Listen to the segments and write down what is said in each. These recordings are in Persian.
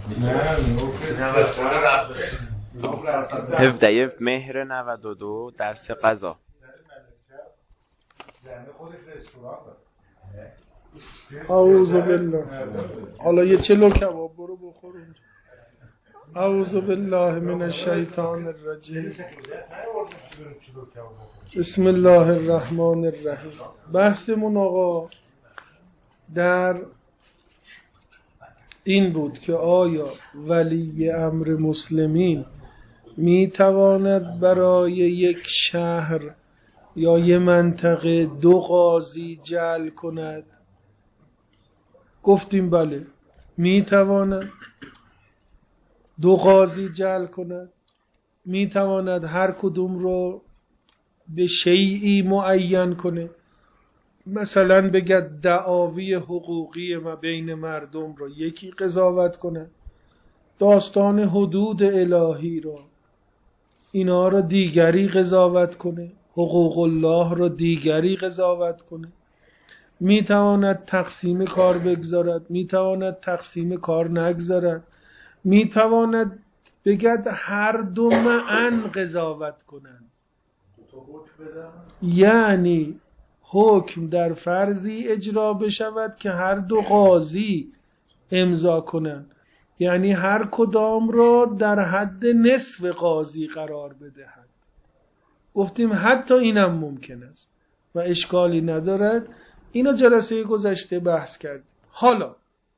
17 مهر 92 درس قضا. اعوذ بالله. حالا یه چلو کباب برو بخور اونجا. اعوذ بالله من الشیطان الرجیم. بسم الله الرحمن الرحیم. بحثمون آقا در این بود که آیا ولی امر مسلمین میتواند برای یک شهر یا یه منطقه 2 قاضی جعل کند؟ گفتیم بله میتواند 2 قاضی جعل کند، میتواند هر کدوم رو به شیئی معین کنه، مثلا بگه دعاوی حقوقی ما بین مردم رو یکی قضاوت کنه، داستان حدود الهی رو اینا رو دیگری قضاوت کنه، حقوق الله رو دیگری قضاوت کنه، میتواند تقسیم کار بگذارد، میتواند تقسیم کار نگذارد، میتواند بگد هر دو معاً قضاوت کنند. یعنی حکم در فرضی اجرا بشود که هر 2 قاضی امضا کنند، یعنی هر کدام را در حد نصف قاضی قرار بدهد. گفتیم حتی اینم ممکن است و اشکالی ندارد. اینو جلسه گذشته بحث کردیم. حالا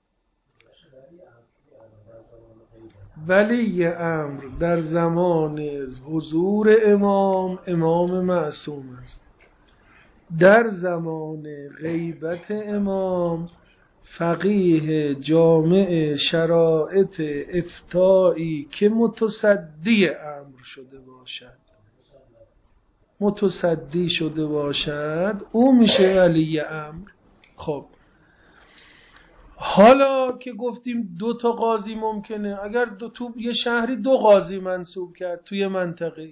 ولی امر در زمان حضور امام معصوم است، در زمان غیبت امام فقیه جامع شرائط افتایی که متصدی امر شده باشد او میشه ولی امر. خب حالا که گفتیم 2 تا قاضی ممکنه، اگر تو یه شهری 2 قاضی منصوب کرد توی منطقه،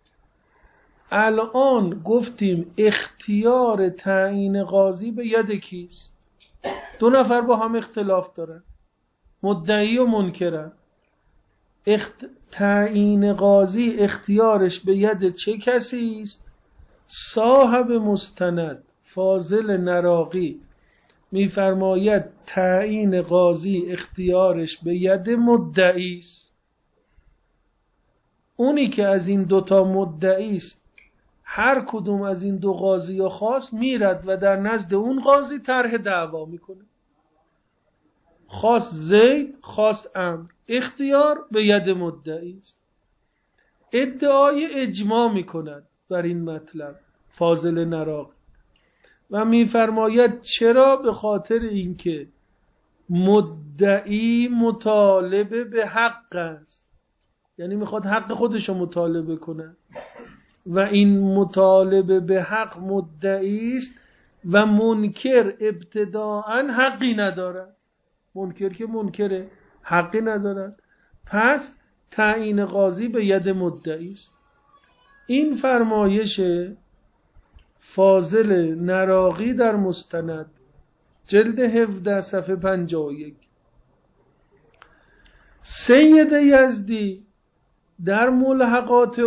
الان گفتیم اختیار تعیین قاضی به ید کیست؟ 2 نفر با هم اختلاف دارن، مدعی و منکرن. تعیین قاضی اختیارش به ید چه کسی است؟ صاحب مستند فاضل نراقی میفرماید تعیین قاضی اختیارش به ید مدعی است. اونی که از این 2 تا مدعی است هر کدوم از این 2 قاضی رو خواست میرد و در نزد اون قاضی طرح دعوا میکنه. خواست زید، خواست عمرو، اختیار به ید مدعی است. ادعای اجماع میکند بر این مطلب فاضل نراقی و میفرماید چرا؟ به خاطر اینکه مدعی مطالبه به حق است، یعنی میخواد حق خودشو مطالبه کنه و این مطالبه به حق مدعی است و منکر ابتداءً حقی نداره. منکر که منکره، حقی نداره. پس تعیین قاضی به ید مدعی است. این فرمایش فاضل نراقی در مستند جلد 17 صفحه 51. سید یزدی در ملحقات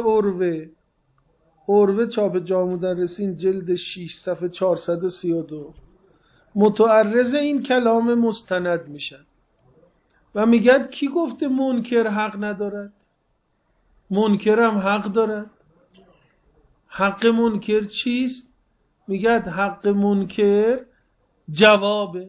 عروه چاپ جامع مدرسین جلد 6 صفحه 432 متعرض این کلام مستند میشن و میگد کی گفته منکر حق ندارد؟ منکر هم حق دارد. حق منکر چیست؟ میگد حق منکر جوابه.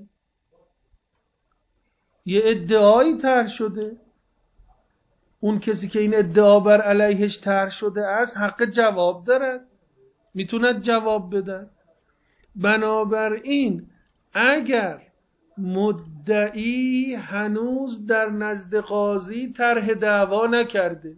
یه ادعایی طرح شده، اون کسی که این ادعا بر علیهش طرح شده است حق جواب دارد، میتوند جواب بده. بنابراین اگر مدعی هنوز در نزد قاضی طرح دعوا نکرده،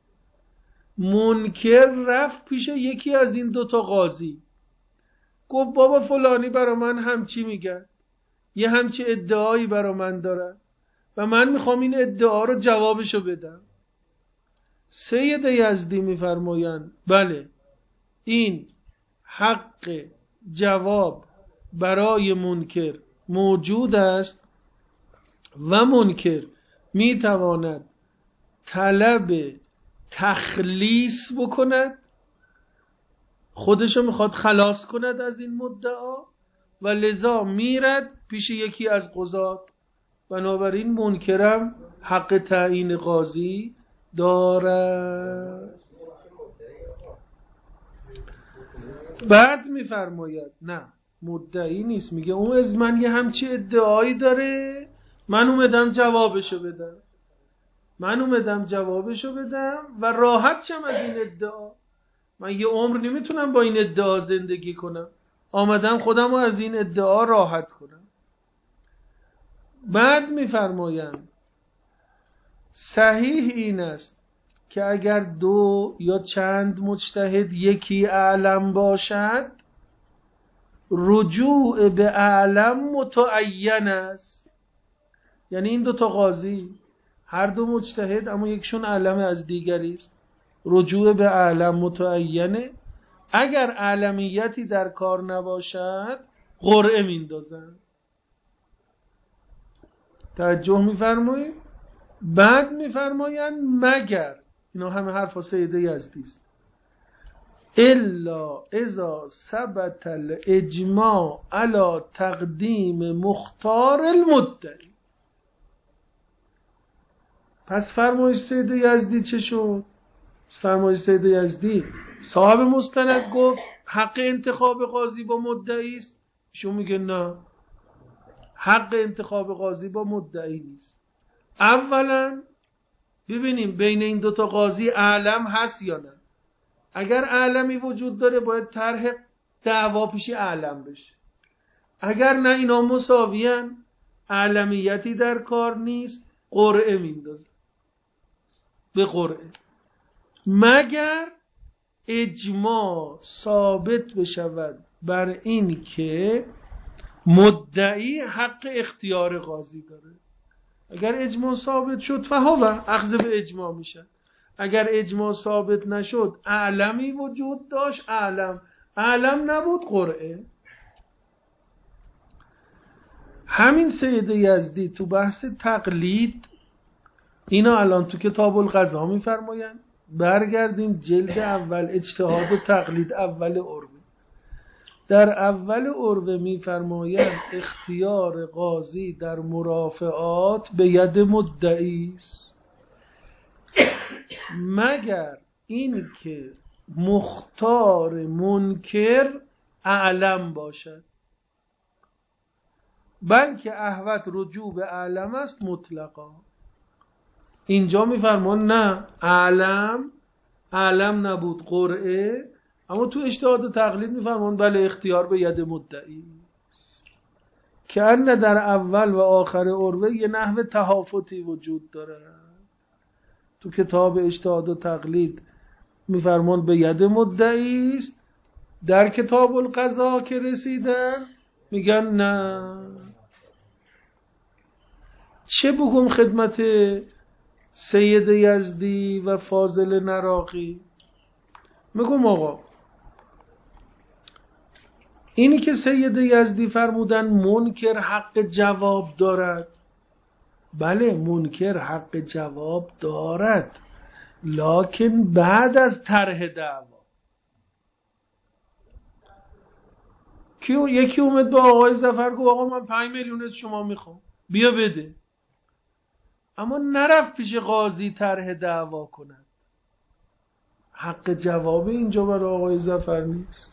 منکر رفت پیش یکی از این 2 تا قاضی، گفت بابا فلانی برا من همچی میگه، یه همچی ادعایی برا من داره و من میخوام این ادعا رو جوابشو بدم. سید یزدی میفرمایند بله این حق جواب برای منکر موجود است و منکر میتواند طلب تخلیص بکند، خودشو میخواد خلاص کند از این مدعا و لذا میرد پیش یکی از قضات. بنابراین منکرم حق تعیین قاضی دارد. بعد میفرماید نه، مدعی نیست، میگه اون از من یه همچی ادعایی داره، من اومدم جوابشو بدم و راحت شم از این ادعا. من یه عمر نمیتونم با این ادعا زندگی کنم، آمدم خودم رو از این ادعا راحت کنم. بعد میفرمایند صحیح این است که اگر دو یا چند مجتهد یکی اعلم باشد، رجوع به اعلم متعین است. یعنی این دو تا قاضی هر دو مجتهد اما یکشون اعلم از دیگری است، رجوع به اعلم متعینه. اگر اعلمیتی در کار نباشد قرعه میندازن. توجه میفرمایید؟ بعد میفرمایند مگر، اینا همه حرف سید یزدی است، الا اذا ثبت الاجماع على تقدیم مختار المدعی. پس فرمایش سید یزدی چه شد؟ فرمایش سید یزدی صاحب مستند گفت حق انتخاب قاضی با مدعی است، ایشون میگه نه، حق انتخاب قاضی با مدعی نیست. اولا ببینیم بین این دوتا قاضی اعلم هست یا نه. اگر اعلمی وجود داره باید طرح دعوا پیش اعلم بشه. اگر نه اینا مساویان، اعلمیتی در کار نیست، قرعه میندازه به قرعه. مگر اجماع ثابت بشود بر این که مدعی حق اختیار قاضی داره. اگر اجماع ثابت شد فهو اخذ به اجماع میشه. اگر اجماع ثابت نشد، اعلمی وجود داشت، اعلم نبود، قرعه. همین سید یزدی تو بحث تقلید، اینا الان تو کتاب القضا میفرمایند، برگردیم جلد اول اجتهاد و تقلید اول عروه. در اول عروه میفرمایند اختیار قاضی در مرافعات به ید مدعی است، مگر این که مختار منکر اعلم باشد، بلکه احوط رجوع به اعلم است مطلقا. اینجا میفرمان نه، اعلم نبود، قرعه. اما تو اجتهاد و تقلید میفرمان بله، اختیار به ید مدعی. که ان در اول و آخر عروه یه نحو تهافتی وجود داره. تو کتاب اجتهاد و تقلید میفرمان به ید مدعی است، در کتاب القضا که رسیدن میگن نه. چه بگم خدمت سید یزدی و فاضل نراقی؟ میگم آقا اینی که سید یزدی فرمودن منکر حق جواب دارد، بله منکر حق جواب دارد، لکن بعد از طرح دعوا. یکی اومد با آقای ظفر گفت آقا من 5 میلیون از شما میخوام، بیا بده. اما نرفت پیش قاضی طرح دعوا کند. حق جواب اینجا برای آقای ظفر نیست.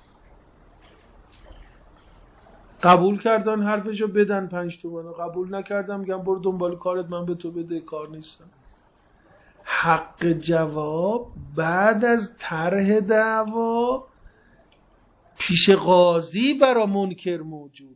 قبول کردن حرفشو بدن 5 تومن، قبول نکردم میگم برو دنبال کارت، من به تو بده کار نیستم. حق جواب بعد از طرح دعوا پیش قاضی برای منکر موجوده.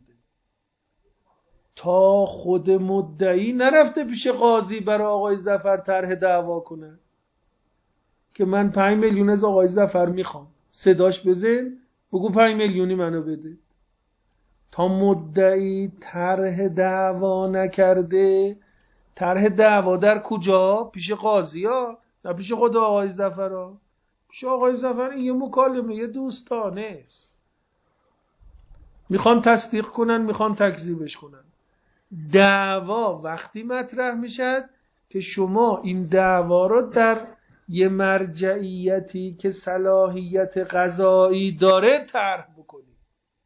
تا خود مدعی نرفته پیش قاضی برای آقای ظفر طرح دعوا کنه که من 5 میلیون از آقای ظفر میخوام، صداش بزن بگو 5 میلیونی منو بده. تا مدعی طرح دعوا نکرده، طرح دعوا در کجا؟ پیش قاضی ها، نه پیش خود آقای ظفر ها. پیش آقای ظفر این یه مکالمه، یه دوستانه است، میخوان تصدیق کنن، میخوان تکذیبش کنن. دعوا وقتی مطرح میشد که شما این دعوا رو در یه مرجعیتی که صلاحیت قضایی داره طرح بکنید.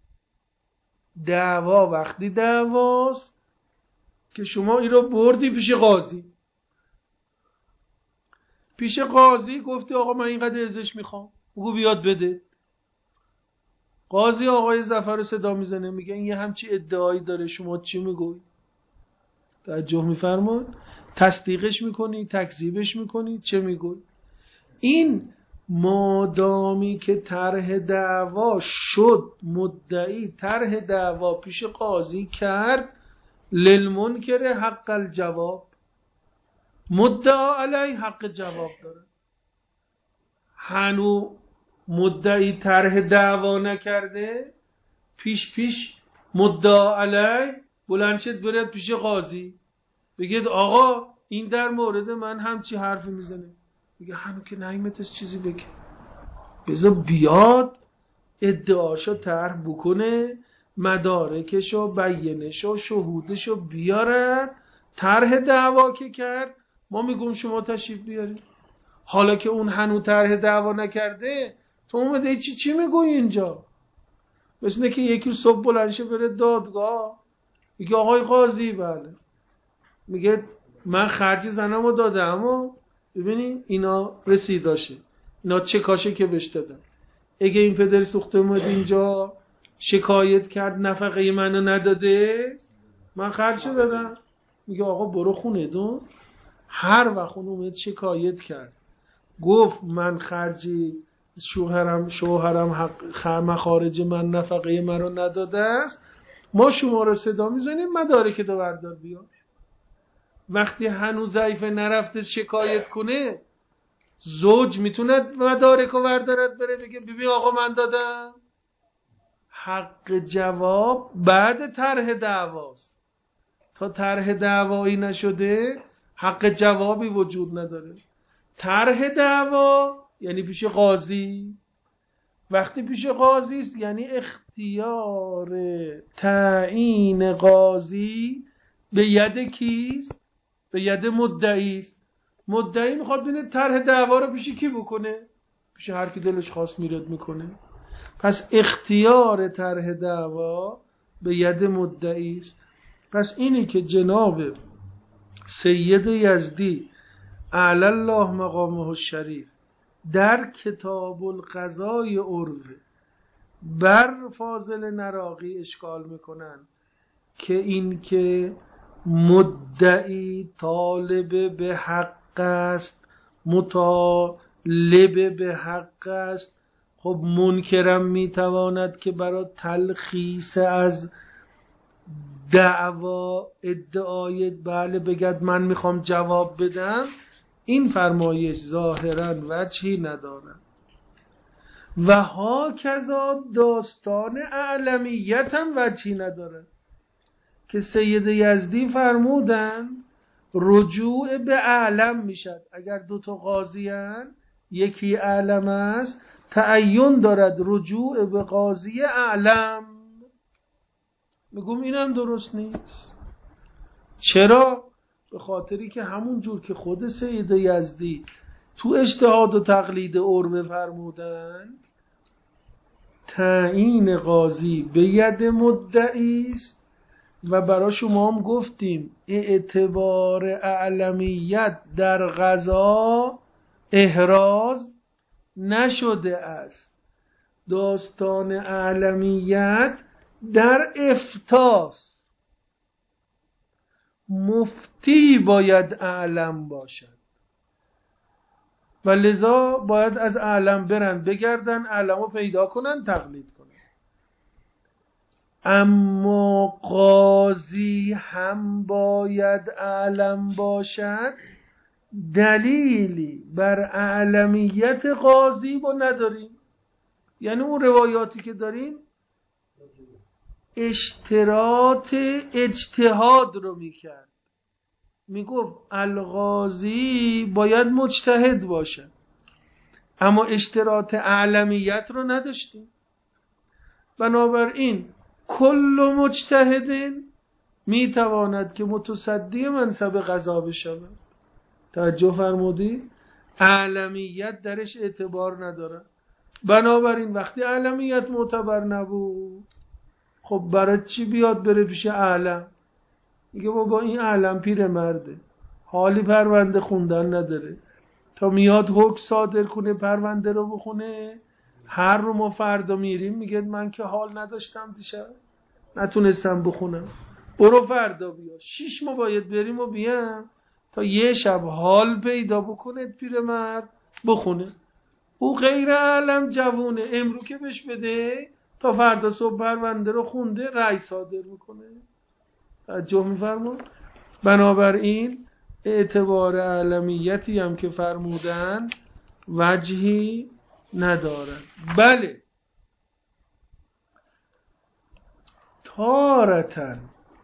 دعوا وقتی دعواست که شما این رو بردی پیش قاضی، پیش قاضی گفتی آقا من اینقدر ازش میخوام، بگو بیاد بده. قاضی آقای ظفر رو صدا میزنه، میگه این یه همچی ادعایی داره، شما چی میگوی؟ توجه میفرمون؟ تصدیقش میکنی؟ تکذیبش میکنی؟ چه میگوی؟ این مادامی که طرح دعوا شد، مدعی طرح دعوا پیش قاضی کرد، للمنکر حق الجواب، مدعا علیه حق جواب داره. هنو مدعی طرح دعوا نکرده، پیش مدعا علیه بلند شد برید پیش قاضی بگید آقا این در مورد من همچی حرفی میزنه، میگه هنو که نایمتش چیزی بگه، بذار بیاد ادعاشو طرح بکنه، مدارکشو بینشو شهودشو بیارد، طرح دعوا که کرد ما میگم شما تشریف بیارید. حالا که اون هنو طرح دعوا نکرده تو اومده چی میگوی اینجا؟ مثل که یکی صبح بلند شه بره دادگاه، میگه آقای قاضی بله، میگه من خرج زنمو دادم و ببینی اینا رسیداشه، اینا چه کاشه که بهش دادم، اگه این پدر سوخته اومد اینجا شکایت کرد نفقه منو نداده من خرج دادم، میگه آقا برو خونه دون. هر وقت اون اومد شکایت کرد گفت من خرجی شوهرم حق مخارج من نفقه منو نداده است، ما شما رو صدا میزنیم مدارک دو بردار بیار. وقتی هنوز ضعیفه نرفته شکایت کنه، زوج میتونه مدارک رو بردارد بره بگه ببین آقا من دادم. حق جواب بعد طرح دعواست، تا طرح دعوایی نشده حق جوابی وجود نداره. طرح دعوا یعنی پیش قاضی، وقتی پیش قاضی است یعنی اختیار تعیین قاضی به ید کیست؟ به ید مدعی است. مدعی میخواد ببینه طرح دعوا رو پیش کی بکنه؟ پیش هر کی دلش خواست میرد میکنه. پس اختیار طرح دعوا به ید مدعی است. پس اینی که جناب سید یزدی اعلی الله مقامه الشریف در کتاب القضای عروه بر فاضل نراقی اشکال میکنن که این که مدعی طالب به حق است، مطالب به حق است، خب منکرم میتواند که برای تلخیص از دعوا ادعای بله بگد من میخوام جواب بدم، این فرمایش ظاهرا وجهی ندارد. و ها کذا داستان اعلمیت هم وجهی ندارد که سید یزدی فرمودن رجوع به اعلم میشد. اگر دو تا قاضی هن یکی اعلم است تعین دارد رجوع به قاضی اعلم. میگم اینم درست نیست. چرا؟ به خاطری که همون جور که خود سید یزدی تو اجتهاد و تقلید عروه فرمودن تعیین قاضی به ید مدعی است و برای شما هم گفتیم اعتبار اعلمیت در قضا احراز نشده است، داستان اعلمیت در افتاست. مفتی باید اعلم باشد و لذا باید از اعلم برن بگردن اعلمو پیدا کنن تقلید کنن. اما قاضی هم باید اعلم باشد، دلیلی بر اعلمیت قاضی با نداریم. یعنی اون روایاتی که داریم اشتراط اجتهاد رو میکرد، میگفت القاضی باید مجتهد باشه، اما اشتراط اعلمیت رو نداشتیم. بنابراین کل مجتهد میتواند که متصدی منصب قضا بشود. توجه فرمودی؟ اعلمیت درش اعتبار نداره. بنابراین وقتی اعلمیت معتبر نبود، خب برای چی بیاد بره پیش اعلم؟ میگه بابا این اعلم پیر مرده، حالی پرونده خوندن نداره، تا میاد حکم صادر کنه پرونده رو بخونه، هر رو ما فردا میریم میگه من که حال نداشتم دیشب نتونستم بخونم، برو فردا بیا. 6 ماه باید بریم و بیام تا یه شب حال پیدا بکنه پیر مرد بخونه. او غیر عالم جوونه، امرو که بهش بده تا فردا صبح پرونده رو خونده رأی صادر میکنه. توجه میفرمون؟ بنابراین اعتبار علمیتی هم که فرمودن وجهی ندارد. بله تارتن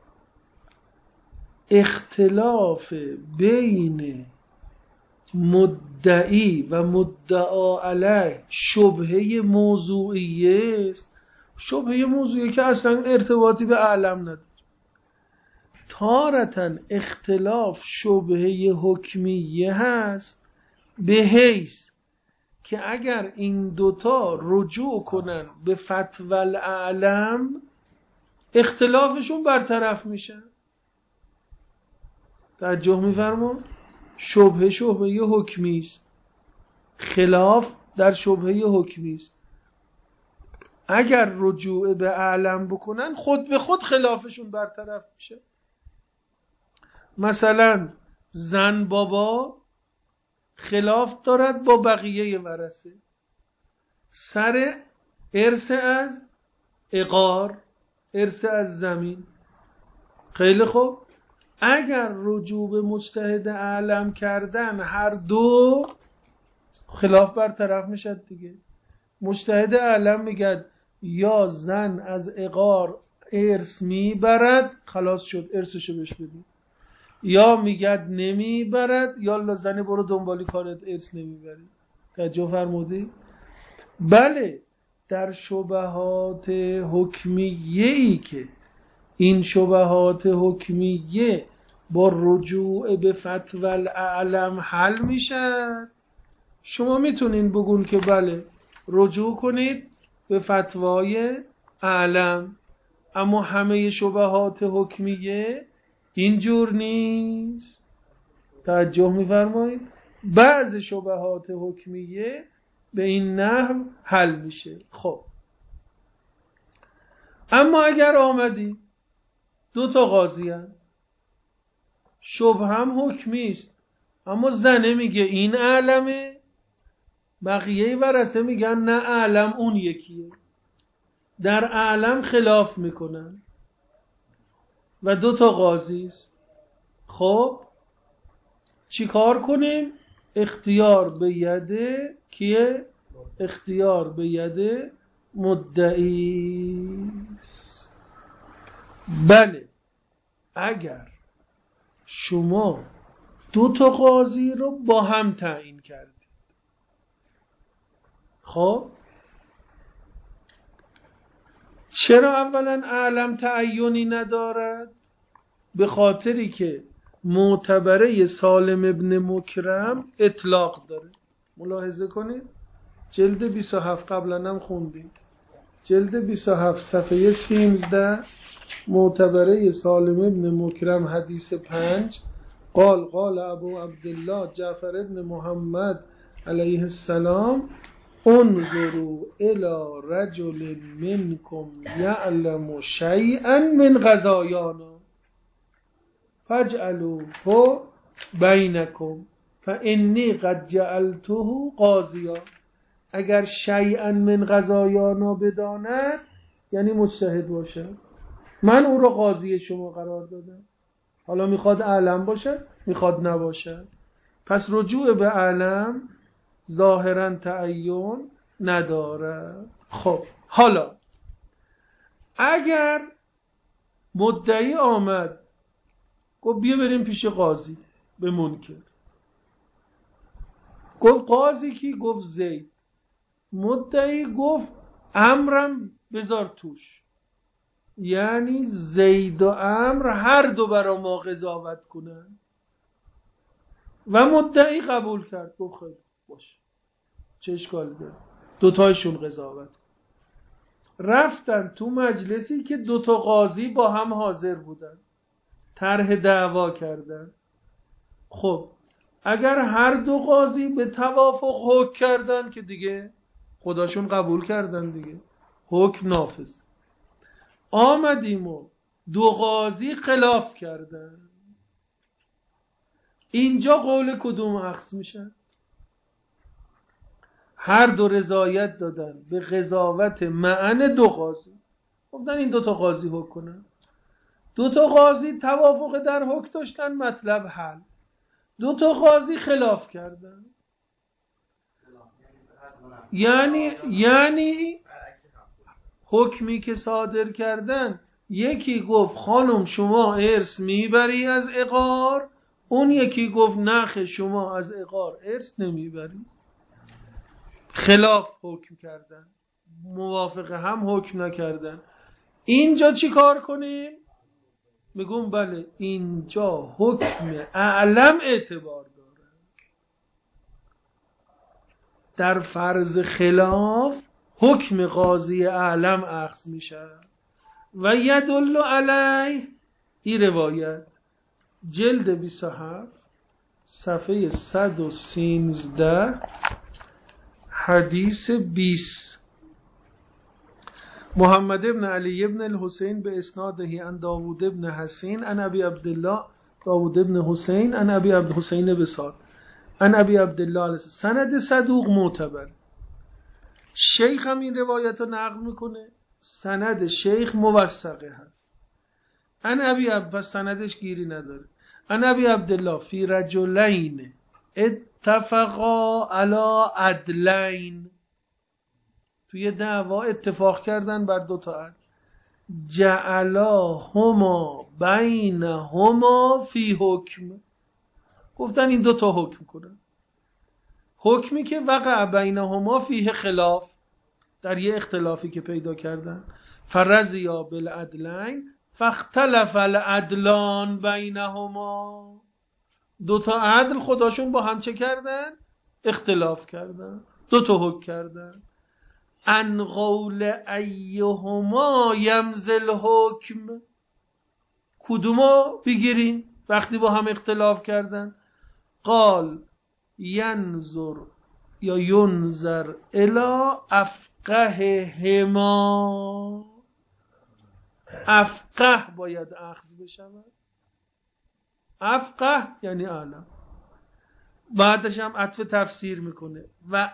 اختلاف بین مدعی و مدعا علیه شبهه موضوعیه است. شبهه موضوعیه که اصلا ارتباطی به عالم نداره. تارتن اختلاف شبهه حکمیه هست به حیث که اگر این دوتا رجوع کنن به فتوی الاعلم اختلافشون برطرف میشن. توجه میفرمون؟ شبهه حکمی است، خلاف در شبهه حکمی است. اگر رجوع به اعلم بکنن خود به خود خلافشون برطرف میشه. مثلا زن بابا خلاف دارد با بقیه ورثه سر ارث از عقار، ارث از زمین. خیلی خوب، اگر رجوع به مجتهد اعلم کردن هر دو خلاف برطرف میشد دیگه. مجتهد اعلم میگه یا زن از عقار ارث میبرد، خلاص شد ارثشو بهش بدید، یا میگه نمیبرد، یا زن برو دنبالی کارت ارث نمیبری. توجه فرمودی؟ بله در شبهات حکمیه‌ای که این شبهات حکمیه با رجوع به فتوی الاعلم حل میشن، شما میتونین بگون که بله رجوع کنید به فتوای اعلم. اما همه شبهات حکمیه اینجور نیست. توجه میفرمایید؟ بعض شبهات حکمیه به این نحو حل میشه. خب اما اگر آمدی دو تا قاضی هست، شبه هم حکمی است، اما زنه میگه این اعلمه، بقیه ورثه میگن نه اعلم اون یکیه، در اعلم خلاف میکنن و دو تا قاضی است. خب چی کار کنیم؟ اختیار به یده کیه؟ اختیار به یده مدعی. بله اگر شما دو تا قاضی رو با هم تعیین کردید، خب چرا اولا اعلم تعیینی ندارد؟ به خاطری که معتبره سالم ابن مکرم اطلاق داره. ملاحظه کنید جلد 27 قبلا هم خوندیم، جلد 27 صفحه 13 معتبره سالم ابن مکرم حدیث 5 قال ابو عبدالله جعفر ابن محمد علیه السلام انظروا الى رجل منکم یعلم شیئا من قضایانا فاجعلوه بینکم فانی قد جعلته قاضیا. اگر شیئا من قضایانا بداند یعنی مجتهد باشه، من او را قاضی شما قرار دادم. حالا میخواد اعلم باشه میخواد نباشه، پس رجوع به اعلم ظاهرا تعین نداره. خب حالا اگر مدعی آمد گفت بیا بریم پیش قاضی به منکر، گفت قاضی کی؟ گفت زید. مدعی گفت امرم بذار توش، یعنی زید و امر هر دو برا ما قضاوت کنن. و مدعی قبول کرد. گفت خیلی باشه، چه اشکالی داره، دوتایشون قضاوت. رفتن تو مجلسی که دوتا قاضی با هم حاضر بودن، طرح دعوا کردن. خب اگر هر دو قاضی به توافق حکم کردن که دیگه خداشون قبول کردن دیگه، حکم نافذ. آمدیم و دو قاضی خلاف کردن، اینجا قول کدوم اخذ میشن؟ هر دو رضایت دادن به قضاوت معن دو قاضی، گفتن این دوتا قاضی حکم کنن. دوتا قاضی توافق در حکم داشتن، مطلب حل. دوتا قاضی خلاف کردن، یعنی حکمی که صادر کردن، یکی گفت خانم شما ارث میبری از عقار، اون یکی گفت نخ شما از عقار ارث نمیبری. خلاف حکم کردن، موافق هم حکم نکردن. اینجا چی کار کنیم؟ میگم بله اینجا حکم اعلم اعتبار داره. در فرض خلاف حکم قاضی اعلم اخذ میشه. و یدل علیه این روایت جلد 27 صفحه 113 حدیث 20. محمد بن علی بن الحسین به اسناده عن داوود بن حسین عن ابی عبدالله داوود بن حسین عن ابی عبد حسین بساد عن ابی عبدالله علیه سند صدوق معتبر. شیخ هم این روایت رو نقل میکنه، سند شیخ موثقه هست. عن ابی پس سندش گیری نداره. عن ابی عبدالله فی رجلین اتفقا علی عدلین، توی دعوا اتفاق کردن بر دو تا عدل. جعلا هما بینهما فی حکم، گفتن این دو تا حکم کنن، حکمی که وقع بینهما فیه خلاف، در یه اختلافی که پیدا کردن. فرضیا بالعدلین فاختلف العدلان بینهما، دو تا عدل خداشون با هم چه کردن؟ اختلاف کردن، دو تا حکم کردن. ان قول ایهما یمزل حکم، کدومو بگیریم وقتی با هم اختلاف کردن؟ قال ینظر یا ینظر الی افقههما، افقه باید اخذ بشود. افقه یعنی اعلم. بعدش هم عطف تفسیر میکنه و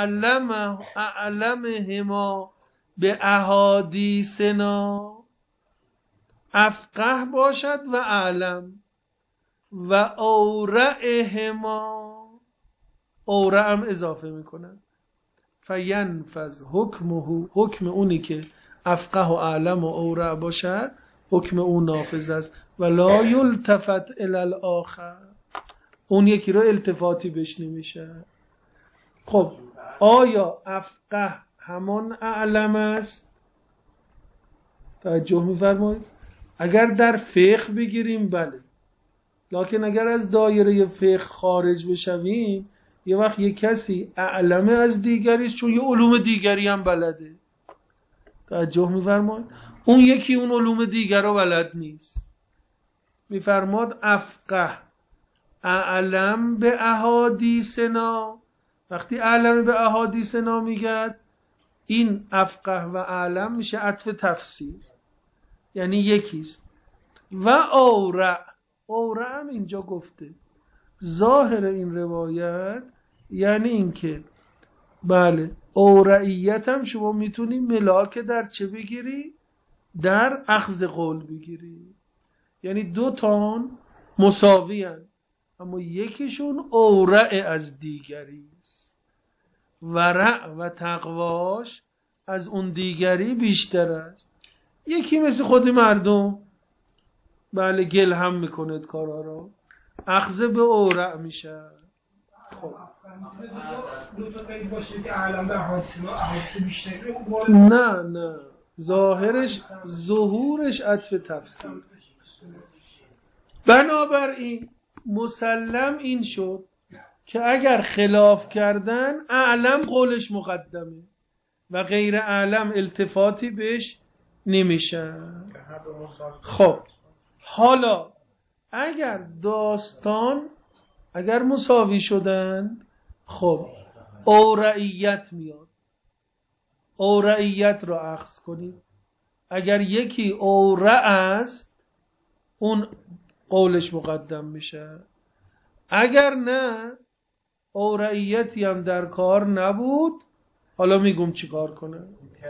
اعلمهما به احادیثنا، افقه باشد و اعلم. و اورعهما، اورع هم اضافه میکنن. فینفذ حکمه، حکم اونی که افقه و اعلم و اورع باشد حکم اون نافذ است. و لا یلتفت الی الاخر، اون یکی رو التفاتی بهش نمیشه. خب آیا افقه همان اعلم است؟ توجه میفرمایید. اگر در فقه بگیریم بله، لکن اگر از دایره فقه خارج بشویم یه وقت یه کسی اعلمه از دیگریست چون یه علوم دیگری هم بلده. توجه میفرمایید. اون یکی اون علوم دیگر رو بلد نیست. میفرماد افقه اعلم به احادیثنا، وقتی اعلم به احادیثنا میگد این افقه و اعلم میشه عطف تفسیر، یعنی یکیست. و اورع، اورع هم اینجا گفته. ظاهر این روایت یعنی این که بله اورعیت هم شما میتونی ملاک در چه بگیری؟ در اخذ قول بگیری. یعنی دو تان مساوی هست اما یکیشون اورع از دیگری است. ورع و تقواش از اون دیگری بیشتر است. یکی مثل خود مردم بله گل هم میکنه کارا رو، اخذ به اورع میشه. خب دو تا قید باشه که اعلم در حادثه بیشتری، نه ظهورش عطف تفسیر. بنابراین مسلم این شد که اگر خلاف کردن اعلم قولش مقدمه و غیر اعلم التفاتی بهش نمیشه. خب حالا اگر داستان اگر مساوی شدند، خب اورعیت میاد. اورعیت را اخذ کنید. اگر یکی اورع است اون قولش مقدم میشه. اگر نه اورعیتی هم در کار نبود، حالا میگم چی کار کنه.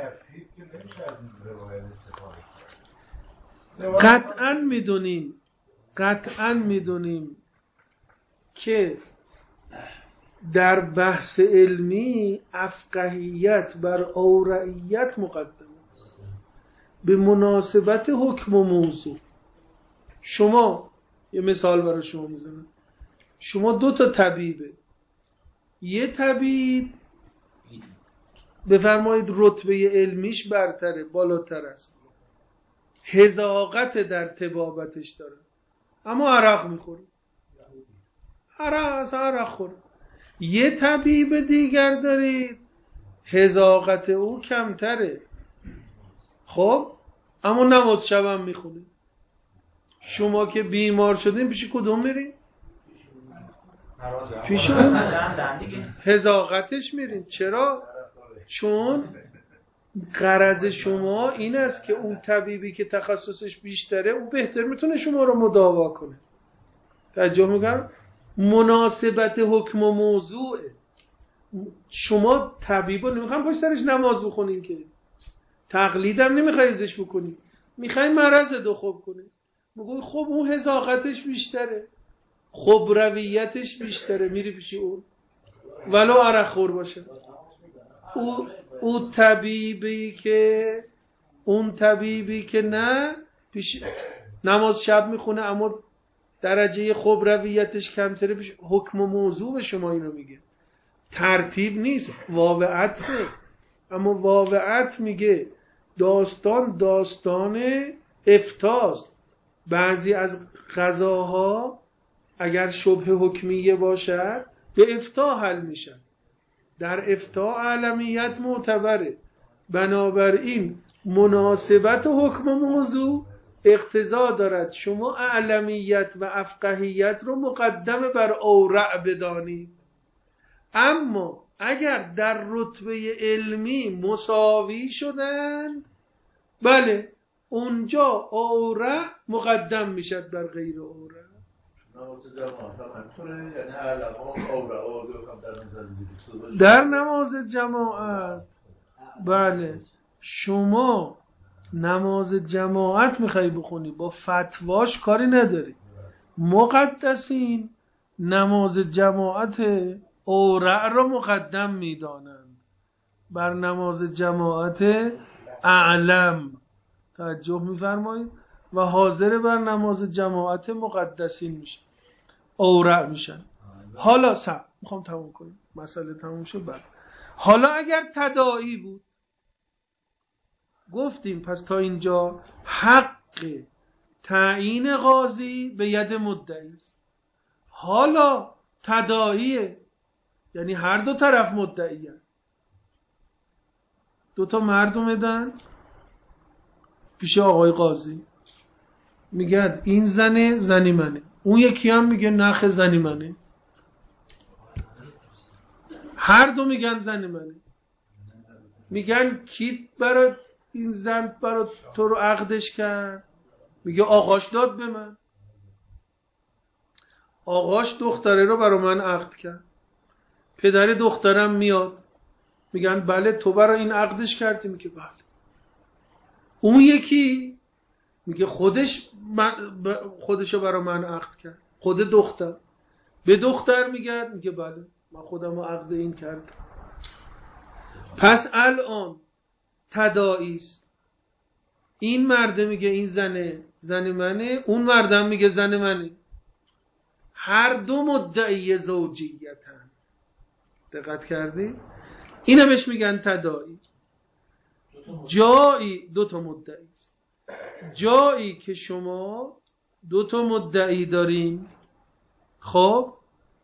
قطعاً میدونیم که در بحث علمی افقهیت بر اورعیت مقدم است به مناسبت حکم و موضوع. شما یه مثال برای شما میزنم. شما 2 طبیبه، یه طبیب بفرمایید رتبه علمیش برتره، بالاتر است، حذاقت در طبابتش داره، اما عرق میخوره، عرق خوره. یه طبیب دیگر دارید حذاقت او کمتره، خب اما نماز شب هم میخونه. شما که بیمار شدین پیش کدوم میرین؟ پیش اون حذاقتش میرین. چرا؟ چون غرض شما این است که اون طبیبی که تخصصش بیشتره اون بهتر میتونه شما رو مداوا کنه. توجه میکنم؟ مناسبت حکم و موضوعه. شما طبیبا نمیخواین پشت سرش نماز بخونین که، تقلیدم نمیخوای ازش بکنی، میخوای مرض دو خوب کنی. میگوی خب اون حذاقتش بیشتره، خبرویتش بیشتره، میری پیش اون ولو عرق خور باشه. اون طبیبی که نه پیش نماز شب میخونه اما درجه خبرویتش کمتره، پیش حکم و موضوع به شما اینو میگه. ترتیب نیست، واو عطفه. اما واو عطف میگه داستان افتاست. بعضی از قضاها اگر شبه حکمیه باشد به افتا حل میشن. در افتا اعلمیت معتبره. بنابراین مناسبت حکم و موضوع اقتضا دارد شما اعلمیت و افقهیت رو مقدم بر اورع بدانید. اما اگر در رتبه علمی مساوی شدند، بله اونجا اورع مقدم میشد بر غیر اورع. در نماز جماعت بله شما نماز جماعت میخوای بخونی، با فتواش کاری نداری. مقدسین نماز جماعت اورع را مقدم میدانند بر نماز جماعت اعلم. توجه میفرمایید؟ و حاضر بر نماز جماعت مقدسین میشه، اورع میشن. حالا میخوام تموم کنیم، مسئله تموم شد. بعد حالا اگر تداعی بود، گفتیم پس تا اینجا حق تعیین قاضی به ید مدعی است. حالا تداعیه، یعنی هر دو طرف مدعی هست. 2 مرد اومدن پیش آقای قاضی، میگن این زنی منه. اون یکی هم میگه نخ زنی منه. هر دو میگن زنی منه. میگن کی برای این زن برای تو رو عقدش کرد؟ میگه آقاش داد به من. آقاش دختره رو برای من عقد کرد. پدر دخترم میاد، میگن بله تو برای این عقدش کردی؟ میگه بله. اون یکی میگه خودشو برای من عقد کرد، خود دختر. به دختر میگه بله من خودم رو عقد این کردم. پس الان تداعی است. این مرده میگه این زن منه، اون مردم میگه زن منه. هر دو مدعی زوجیتن. دقت کردی؟ اینا بهش میگن تداعی. جایی 2 مدعی است. جایی که شما 2 مدعی دارین خب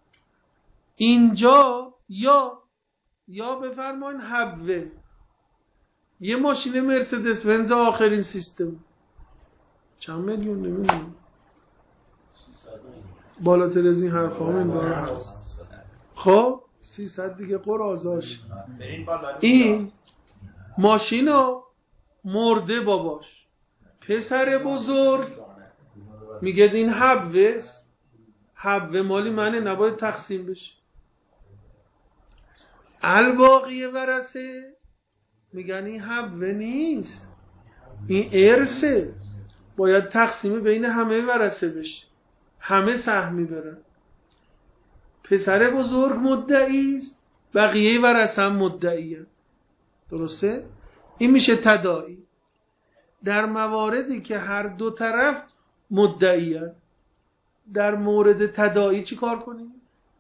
اینجا یا بفرمایین حبوه، یه ماشین مرسدس بنز آخرین سیستم چند میلیون نمیدونم، بالاتر از این حرف ها من خب 300 دیگه قرازاش. این ماشینو مرده باباش، پسر بزرگ میگه این حبوه مالی منه، نباید تقسیم بشه. الباقی ورثه میگن این حبوه نیست، این ارثه، باید تقسیم بین همه ورثه بشه، همه سهمی برن. پسر بزرگ مدعی است، بقیه ورثه هم مدعیه. درسته؟ این میشه تداعی. در مواردی که هر دو طرف مدعیه، در مورد تداعی چی کار کنیم؟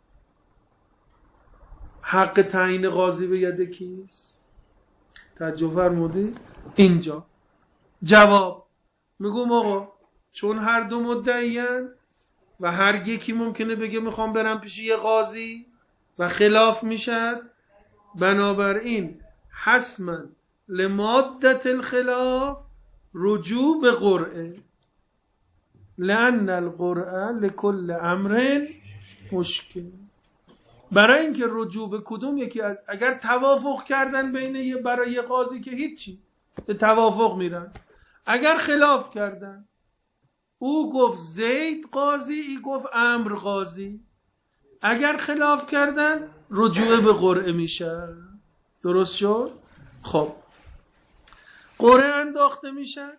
حق تعیین قاضی به ید کیست؟ توجه فرمودید؟ اینجا جواب میگم آقا چون هر دو مدعیان و هر یکی ممکنه بگه میخوام برم پیش یه قاضی و خلاف میشد، بنابراین حسما لمادت الخلاف رجوع به قرعه، لأن القرعه لكل امر مشکل. برای اینکه رجوع به کدوم یکی از، اگر توافق کردن بین برای قاضی که هیچی، به توافق میرن. اگر خلاف کردن، او گفت زید قاضی، ای گفت عمرو قاضی، اگر خلاف کردن رجوع به قرعه میشه. درست شد؟ خب قرعه انداخته میشه.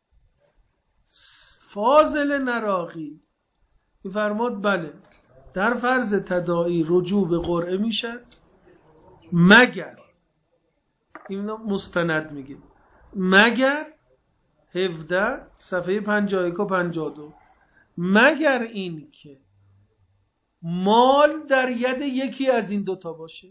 فاضل نراقی میفرماد بله در فرض تداعی رجوع به قرعه میشه، مگر اینو مستند میگه، مگر 17 صفحه 51 و 52، مگر این که مال در ید یکی از این دوتا باشه.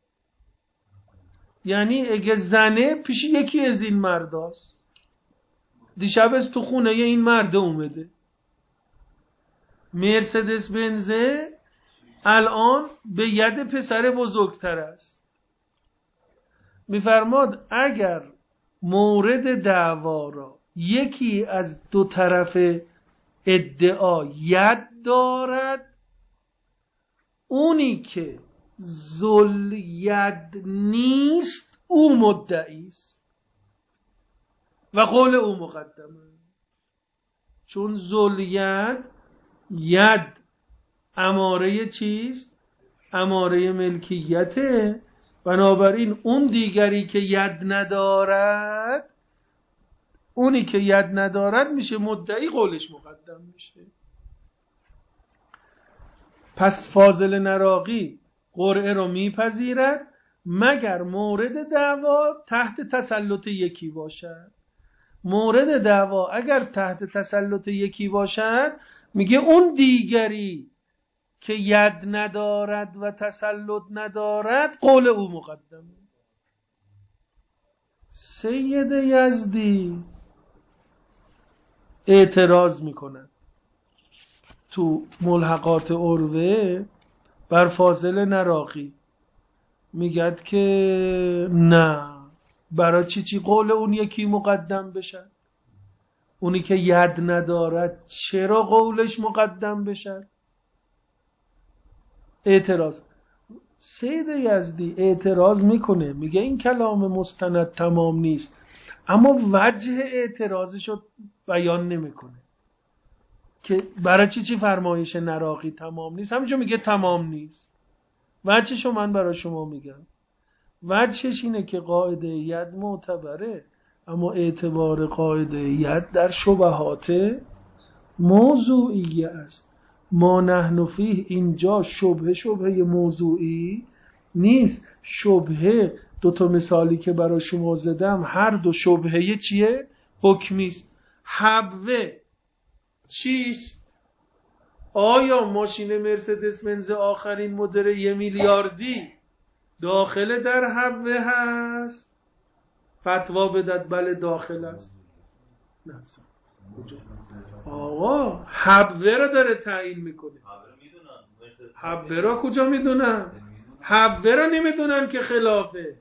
یعنی اگه زنه پیش یکی از این مرداست، دیشب از تو خونه این مرد اومده، مرسدس بنزه الان به ید پسر بزرگتر است. میفرماد اگر مورد دعوا را یکی از دو طرف ادعا ید دارد، اونی که ذل ید نیست او مدعی است و قول او مقدمه. چون ذل ید اماره چیست؟ اماره ملکیته. بنابراین اون دیگری که ید ندارد، اونی که ید ندارد میشه مدعی، قولش مقدم میشه. پس فاضل نراقی قرعه رو میپذیرد مگر مورد دعوا تحت تسلط یکی باشد. مورد دعوا اگر تحت تسلط یکی باشد، میگه اون دیگری که ید ندارد و تسلط ندارد قول او مقدمه. سید یزدی اعتراض میکنه تو ملحقات عروه بر فاضل نراقی، میگد که نه، برای چی قول اون یکی مقدم بشه؟ اونی که ید ندارد چرا قولش مقدم بشه؟ اعتراض. سید یزدی اعتراض میکنه، میگه این کلام مستند تمام نیست، اما وجه اعتراضشو بیان نمیکنه که برای چی فرمایش نراقی تمام نیست. همینجا میگه تمام نیست. وجهشو من برای شما میگم. وجهش اینه که قاعده ید معتبره، اما اعتبار قاعده ید در شبهات موضوعیه است. ما نحن فیه اینجا شبهه موضوعی نیست. شبهه دوتا مثالی که برای شما زدم هر دو شبهه چیه؟ حکمیست. حبوه چیست؟ آیا ماشین مرسدس بنز آخرین مدل 1 میلیاردی داخل در حبوه هست؟ فتوا بدد بله داخل است. نه آقا حبوه رو داره تعیین میکنه. حبه را کجا میدونن؟ حبه را نمیدونن که خلافه.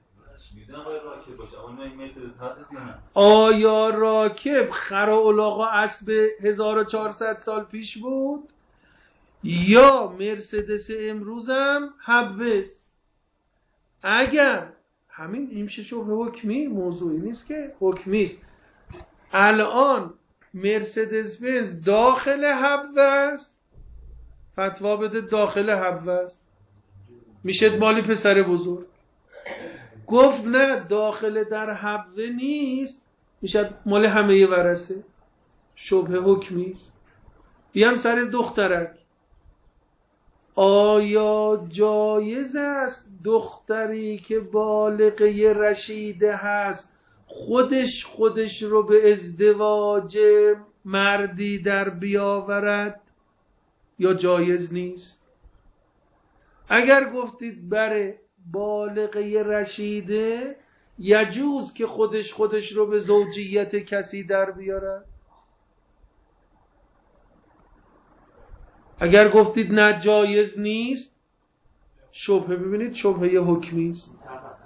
آیا راکب خر و الاغا اسب 1400 سال پیش بود یا مرسدس امروزم حبس؟ اگر همین این میشه شبه حکمی، موضوعی نیست که حکمی است. الان مرسدس بنز داخل حبه است، فتوا بده داخل حبه است، میشه مالی پسر بزرگ. گفت نه داخل در حبه نیست، میشه مال همه ورثه، شبه حکمی است. بیام سر دخترک، آیا جایز است دختری که بالغه رشیده هست خودش رو به ازدواج مردی در بیاورد یا جایز نیست؟ اگر گفتید بره بالغه رشیده یجوز که خودش رو به زوجیت کسی در بیارد. اگر گفتید نه جایز نیست، شبهه ببینید شبهه حکمی است.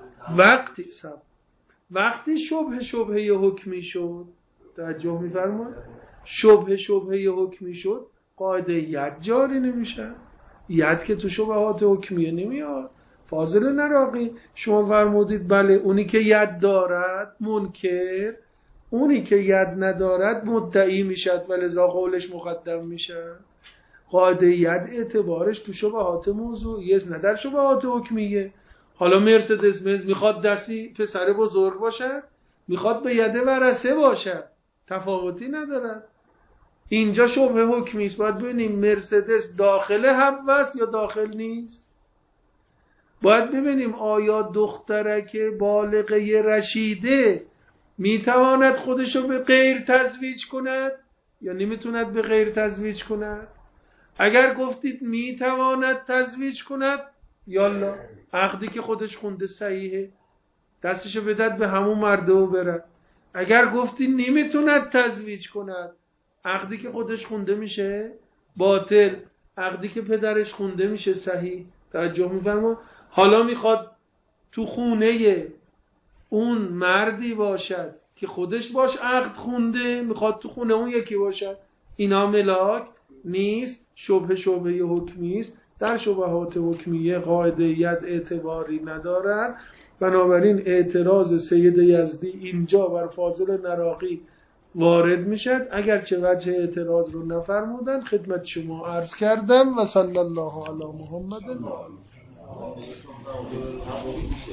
وقتی شبهه حکمی شد، توجه می‌فرمایید، شبهه حکمی شد، قاعده ید جاری نمیشه. ید که تو شبهات حکمیه نمیاد. فاضل نراقی شما فرمودید بله اونی که ید دارد منکر، اونی که ید ندارد مدعی میشد و لذا قولش مقدم میشه. قاعده ید اعتبارش تو شبهات موضوعی است نه در شبهات حکمیه. حالا مرسدس بنز میخواد دستی پسر بزرگ باشه، میخواد به ید ورثه باشه، تفاوتی ندارد. اینجا شبهه حکمی است. باید ببینیم مرسدس داخل حبه است یا داخل نیست. باید ببینیم آیا دخترک بالغه رشیده میتواند خودشو به غیر تزویج کند یا نمیتوند به غیر تزویج کند. اگر گفتید میتواند تزویج کند، یالا عقدی که خودش خونده صحیحه، دستشو بدد به همون مرده و برد. اگر گفتید نمیتوند تزویج کند، عقدی که خودش خونده میشه باطل، عقدی که پدرش خونده میشه صحیح. توجه می‌فرما؟ حالا میخواد تو خونه اون مردی باشد که خودش باش عقد خونده، میخواد تو خونه اون یکی باشد، اینا ملاک نیست. شبهه حکمی است. در شبهات حکمیه قاعده ید اعتباری ندارد. بنابراین اعتراض سید یزدی اینجا بر فاضل نراقی وارد میشد. اگرچه وجه اعتراض رو نفرمودن خدمت شما عرض کردم و صلی الله علی محمد.